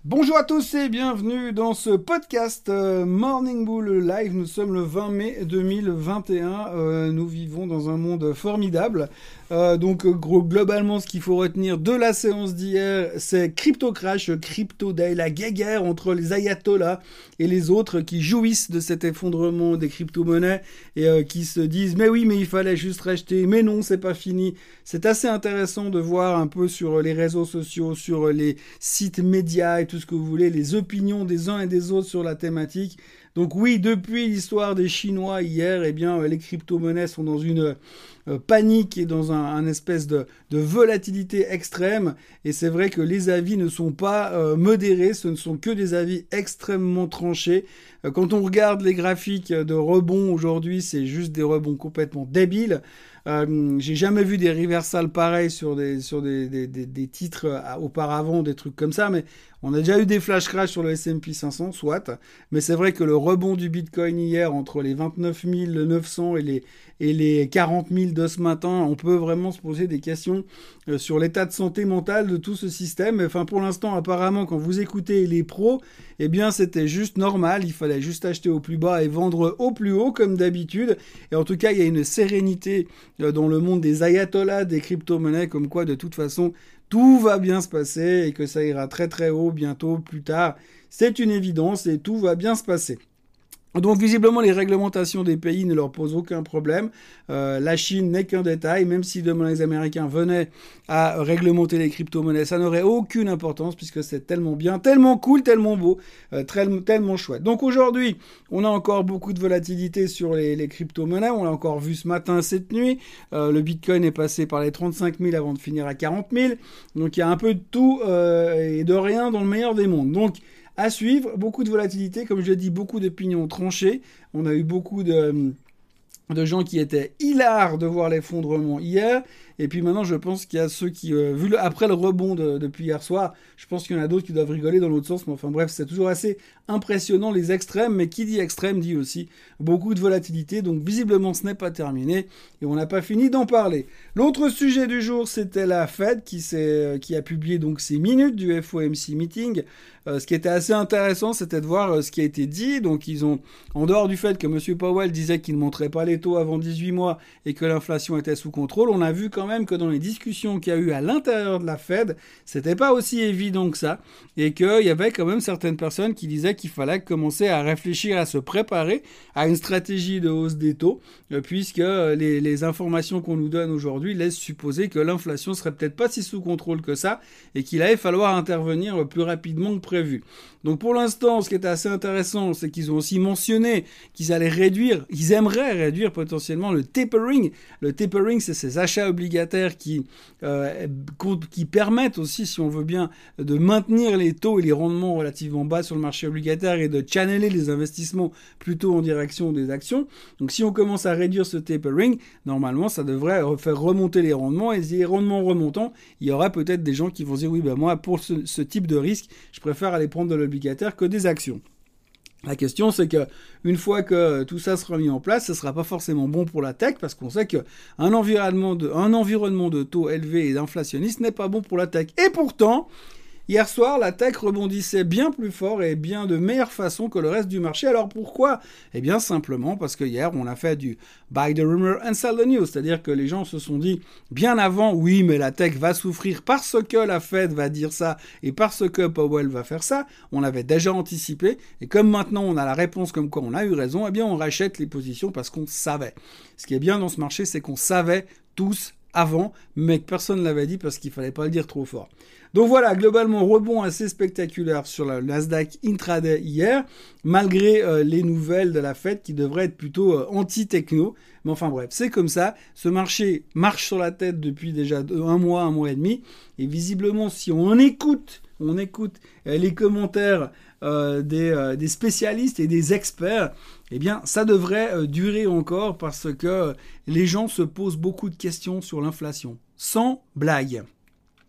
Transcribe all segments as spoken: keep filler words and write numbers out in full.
Bonjour à tous et bienvenue dans ce podcast euh, Morning Bull Live. Nous sommes le vingt mai deux mille vingt et un. Euh, nous vivons dans un monde formidable. Euh, donc gros, globalement, ce qu'il faut retenir de la séance d'hier, c'est crypto crash, crypto day, la guéguerre entre les ayatollahs et les autres qui jouissent de cet effondrement des crypto-monnaies et euh, qui se disent mais oui, mais il fallait juste racheter, mais non, c'est pas fini. C'est assez intéressant de voir un peu sur les réseaux sociaux, sur les sites médias et tout ce que vous voulez, les opinions des uns et des autres sur la thématique. Donc oui, depuis l'histoire des Chinois hier, eh bien, les crypto-monnaies sont dans une euh, panique et dans un, un espèce de, de volatilité extrême. Et c'est vrai que les avis ne sont pas euh, modérés, ce ne sont que des avis extrêmement tranchés. Euh, quand on regarde les graphiques de rebond aujourd'hui, c'est juste des rebonds complètement débiles. Euh, j'ai jamais vu des reversals pareils sur des sur des, des, des, des titres euh, auparavant, des trucs comme ça, mais on a déjà eu des flash crash sur le S and P cinq cents, soit, mais c'est vrai que le rebond du Bitcoin hier entre les vingt-neuf mille neuf cents et les et les quarante mille de ce matin, on peut vraiment se poser des questions euh, sur l'état de santé mentale de tout ce système. Enfin, pour l'instant, apparemment, quand vous écoutez les pros, eh bien, c'était juste normal. Il fallait juste acheter au plus bas et vendre au plus haut, comme d'habitude. Et en tout cas, il y a une sérénité euh, dans le monde des ayatollahs, des crypto-monnaies, comme quoi, de toute façon, tout va bien se passer et que ça ira très très haut bientôt, plus tard. C'est une évidence et tout va bien se passer. Donc visiblement les réglementations des pays ne leur posent aucun problème. Euh, la Chine n'est qu'un détail, même si demain les Américains venaient à réglementer les crypto-monnaies, ça n'aurait aucune importance puisque c'est tellement bien, tellement cool, tellement beau, euh, très, tellement chouette. Donc aujourd'hui, on a encore beaucoup de volatilité sur les, les crypto-monnaies, on l'a encore vu ce matin, cette nuit. Euh, le Bitcoin est passé par les trente-cinq mille avant de finir à quarante mille. Donc il y a un peu de tout euh, et de rien dans le meilleur des mondes. Donc à suivre, beaucoup de volatilité, comme je l'ai dit, beaucoup d'opinions tranchées. On a eu beaucoup de, de gens qui étaient hilars de voir l'effondrement hier. Et puis maintenant, je pense qu'il y a ceux qui, euh, vu le, après le rebond de, depuis hier soir, je pense qu'il y en a d'autres qui doivent rigoler dans l'autre sens. Mais enfin bref, c'est toujours assez impressionnant les extrêmes. Mais qui dit extrême dit aussi beaucoup de volatilité. Donc visiblement, ce n'est pas terminé et on n'a pas fini d'en parler. L'autre sujet du jour, c'était la Fed qui, s'est, qui a publié donc ses minutes du F O M C meeting. Euh, ce qui était assez intéressant, c'était de voir euh, ce qui a été dit. Donc ils ont, en dehors du fait que M. Powell disait qu'il ne monterait pas les taux avant dix-huit mois et que l'inflation était sous contrôle, on a vu quand même que dans les discussions qu'il y a eu à l'intérieur de la Fed, c'était pas aussi évident que ça et qu'il y avait quand même certaines personnes qui disaient qu'il fallait commencer à réfléchir, à se préparer à une stratégie de hausse des taux, euh, puisque les, les informations qu'on nous donne aujourd'hui laissent supposer que l'inflation serait peut-être pas si sous contrôle que ça et qu'il allait falloir intervenir plus rapidement que prévu. Donc pour l'instant, ce qui est assez intéressant, c'est qu'ils ont aussi mentionné qu'ils allaient réduire, ils aimeraient réduire potentiellement le tapering. Le tapering, c'est ces achats obligataires qui, euh, qui permettent aussi, si on veut bien, de maintenir les taux et les rendements relativement bas sur le marché obligataire et de channeler les investissements plutôt en direction des actions. Donc si on commence à réduire ce tapering, normalement, ça devrait faire remonter les rendements. Et si les rendements remontant, il y aura peut-être des gens qui vont dire oui, ben moi, pour ce, ce type de risque, je préfère aller prendre de l'obligataire que des actions. La question, c'est que une fois que tout ça sera mis en place, ce sera pas forcément bon pour la tech parce qu'on sait que un environnement de, un environnement de taux élevés et d'inflationniste n'est pas bon pour la tech. Et pourtant, hier soir, la tech rebondissait bien plus fort et bien de meilleure façon que le reste du marché. Alors pourquoi ? Eh bien simplement parce que hier, on a fait du buy the rumor and sell the news. C'est-à-dire que les gens se sont dit bien avant, oui, mais la tech va souffrir parce que la Fed va dire ça et parce que Powell va faire ça. On avait déjà anticipé. Et comme maintenant, on a la réponse comme quoi on a eu raison, eh bien on rachète les positions parce qu'on savait. Ce qui est bien dans ce marché, c'est qu'on savait tous avant, mais que personne ne l'avait dit parce qu'il fallait pas le dire trop fort. Donc voilà, globalement, rebond assez spectaculaire sur le Nasdaq intraday hier, malgré euh, les nouvelles de la Fed qui devraient être plutôt euh, anti-techno. Mais enfin bref, c'est comme ça. Ce marché marche sur la tête depuis déjà un mois, un mois et demi. Et visiblement, si on écoute, on écoute euh, les commentaires euh, des, euh, des spécialistes et des experts, eh bien, ça devrait euh, durer encore parce que euh, les gens se posent beaucoup de questions sur l'inflation. Sans blague.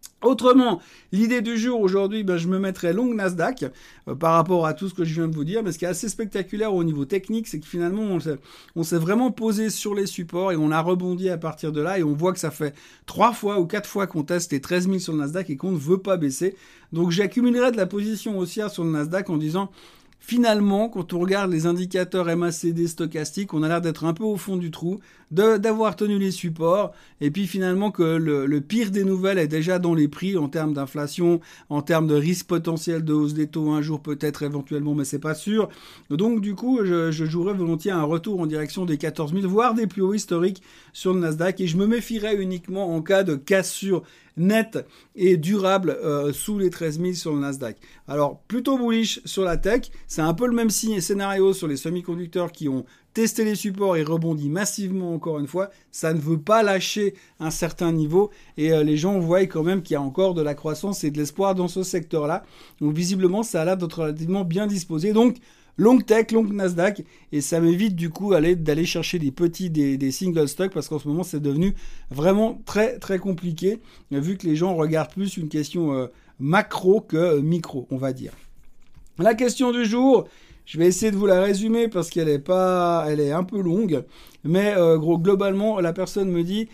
Autrement, l'idée du jour aujourd'hui, ben, je me mettrai long Nasdaq euh, par rapport à tout ce que je viens de vous dire. Mais ce qui est assez spectaculaire au niveau technique, c'est que finalement, on s'est, on s'est vraiment posé sur les supports et on a rebondi à partir de là. Et on voit que ça fait trois fois ou quatre fois qu'on teste les treize mille sur le Nasdaq et qu'on ne veut pas baisser. Donc j'accumulerai de la position haussière sur le Nasdaq en disant... Finalement, quand on regarde les indicateurs M A C D stochastiques, on a l'air d'être un peu au fond du trou, de, d'avoir tenu les supports, et puis finalement que le, le pire des nouvelles est déjà dans les prix en termes d'inflation, en termes de risque potentiel de hausse des taux un jour peut-être éventuellement, mais c'est pas sûr. Donc du coup, je, je jouerais volontiers un retour en direction des quatorze mille, voire des plus hauts historiques sur le Nasdaq, et je me méfierais uniquement en cas de cassure nette et durable euh, sous les treize mille sur le Nasdaq. Alors, plutôt bullish sur la tech. C'est un peu le même signe et scénario sur les semi-conducteurs qui ont testé les supports et rebondi massivement encore une fois. Ça ne veut pas lâcher un certain niveau et euh, les gens voient quand même qu'il y a encore de la croissance et de l'espoir dans ce secteur-là. Donc, visiblement, ça a l'air d'être relativement bien disposé. Donc, long tech, long Nasdaq, et ça m'évite du coup aller, d'aller chercher des petits, des, des single stocks, parce qu'en ce moment c'est devenu vraiment très très compliqué, vu que les gens regardent plus une question euh, macro que euh, micro, on va dire. La question du jour, je vais essayer de vous la résumer parce qu'elle est pas, elle est un peu longue, mais euh, gros, globalement la personne me dit...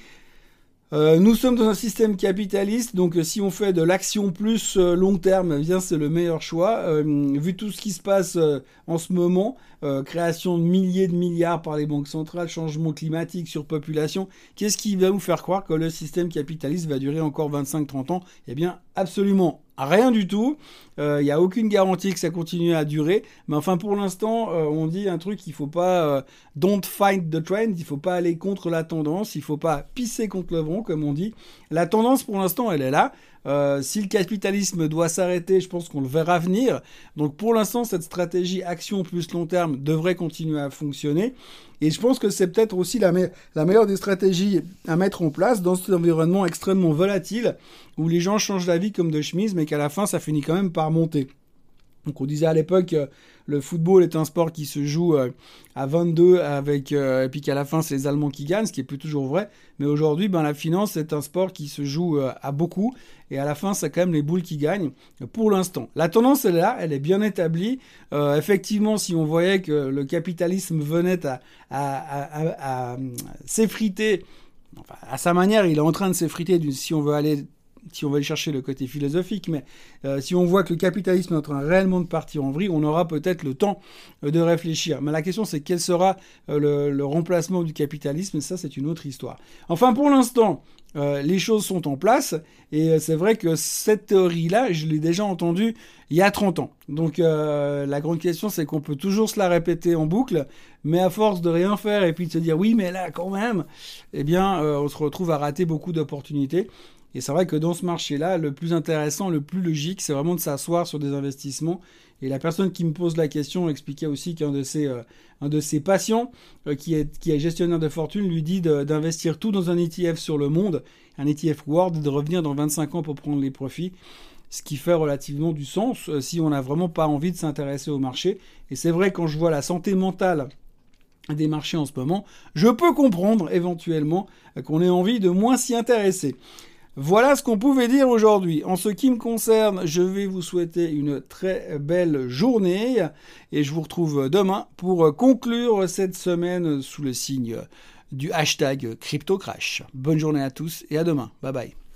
Euh, nous sommes dans un système capitaliste, donc euh, si on fait de l'action plus euh, long terme, eh bien c'est le meilleur choix. Euh, vu tout ce qui se passe euh, en ce moment, euh, création de milliers de milliards par les banques centrales, changement climatique, surpopulation, qu'est-ce qui va vous faire croire que le système capitaliste va durer encore vingt-cinq à trente ans ? Eh bien absolument rien du tout. Il euh, n'y a aucune garantie que ça continue à durer. Mais enfin, pour l'instant, euh, on dit un truc, il ne faut pas euh, don't fight the trend, il ne faut pas aller contre la tendance, il ne faut pas pisser contre le vent, comme on dit. La tendance, pour l'instant, elle est là. Euh, si le capitalisme doit s'arrêter, je pense qu'on le verra venir. Donc pour l'instant, cette stratégie action plus long terme devrait continuer à fonctionner. Et je pense que c'est peut-être aussi la, me- la meilleure des stratégies à mettre en place dans cet environnement extrêmement volatile où les gens changent d'avis comme de chemise, mais qu'à la fin, ça finit quand même par monter. Donc on disait à l'époque, euh, le football est un sport qui se joue euh, à vingt-deux, avec, euh, et puis qu'à la fin, c'est les Allemands qui gagnent, ce qui est plus toujours vrai. Mais aujourd'hui, ben, la finance est un sport qui se joue euh, à beaucoup, et à la fin, c'est quand même les boules qui gagnent, pour l'instant. La tendance, elle est là, elle est bien établie. Euh, effectivement, si on voyait que le capitalisme venait à, à, à, à, à s'effriter, enfin, à sa manière, il est en train de s'effriter, si on veut aller... si on va aller chercher le côté philosophique, mais euh, si on voit que le capitalisme est en train réellement de partir en vrille, on aura peut-être le temps euh, de réfléchir. Mais la question, c'est quel sera euh, le, le remplacement du capitalisme, et ça, c'est une autre histoire. Enfin, pour l'instant, euh, les choses sont en place, et euh, c'est vrai que cette théorie-là, je l'ai déjà entendue il y a trente ans. Donc, euh, la grande question, c'est qu'on peut toujours se la répéter en boucle, mais à force de rien faire, et puis de se dire, oui, mais là, quand même, eh bien, euh, on se retrouve à rater beaucoup d'opportunités. Et c'est vrai que dans ce marché-là, le plus intéressant, le plus logique, c'est vraiment de s'asseoir sur des investissements. Et la personne qui me pose la question expliquait aussi qu'un de ses, euh, un de ses patients, euh, qui, est, qui est gestionnaire de fortune, lui dit de, d'investir tout dans un E T F sur le monde, un E T F World, et de revenir dans vingt-cinq ans pour prendre les profits. Ce qui fait relativement du sens euh, si on n'a vraiment pas envie de s'intéresser au marché. Et c'est vrai, quand je vois la santé mentale des marchés en ce moment, je peux comprendre éventuellement euh, qu'on ait envie de moins s'y intéresser. Voilà ce qu'on pouvait dire aujourd'hui. En ce qui me concerne, je vais vous souhaiter une très belle journée et je vous retrouve demain pour conclure cette semaine sous le signe du hashtag CryptoCrash. Bonne journée à tous et à demain. Bye bye.